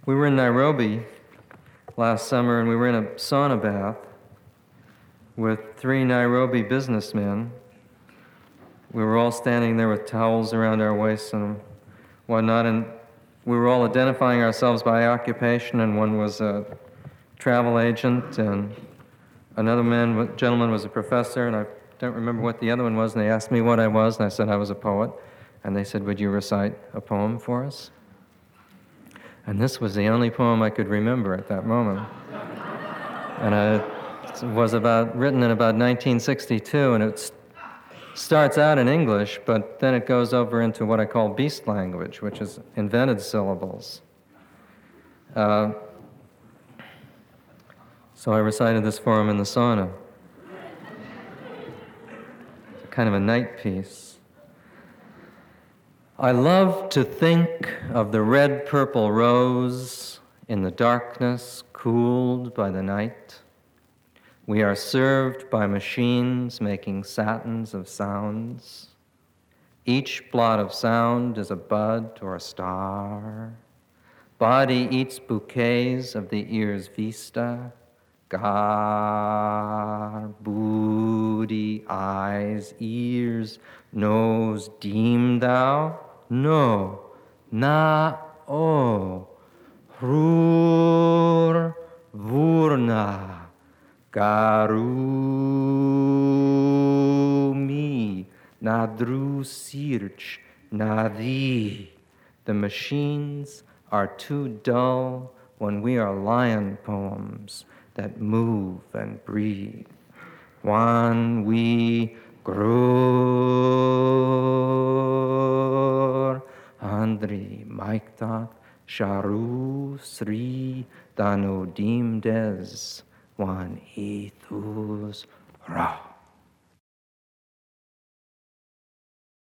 We were in Nairobi last summer, and we were in a sauna bath with 3 Nairobi businessmen. We were all standing there with towels around our waists and whatnot, and we were all identifying ourselves by occupation, and one was a travel agent, and another gentleman was a professor, and I don't remember what the other one was, and they asked me what I was, and I said I was a poet, and they said, would you recite a poem for us? And this was the only poem I could remember at that moment. And it was written in about 1962, and it starts out in English, but then it goes over into what I call beast language, which is invented syllables. So I recited this for him in the sauna. It's kind of a night piece. I love to think of the red-purple rose in the darkness cooled by the night. We are served by machines making satins of sounds. Each blot of sound is a bud or a star. Body eats bouquets of the ear's vista. Gar, booty, eyes, ears, nose, deem thou? No, na, o, rur, vurna, garumi, nadru sirch, nadi. The machines are too dull when we are lion poems that move and breathe. Wan we grur, Andri Maiktat, Sharu Sri Danodim Des, Wan Ethus Ra.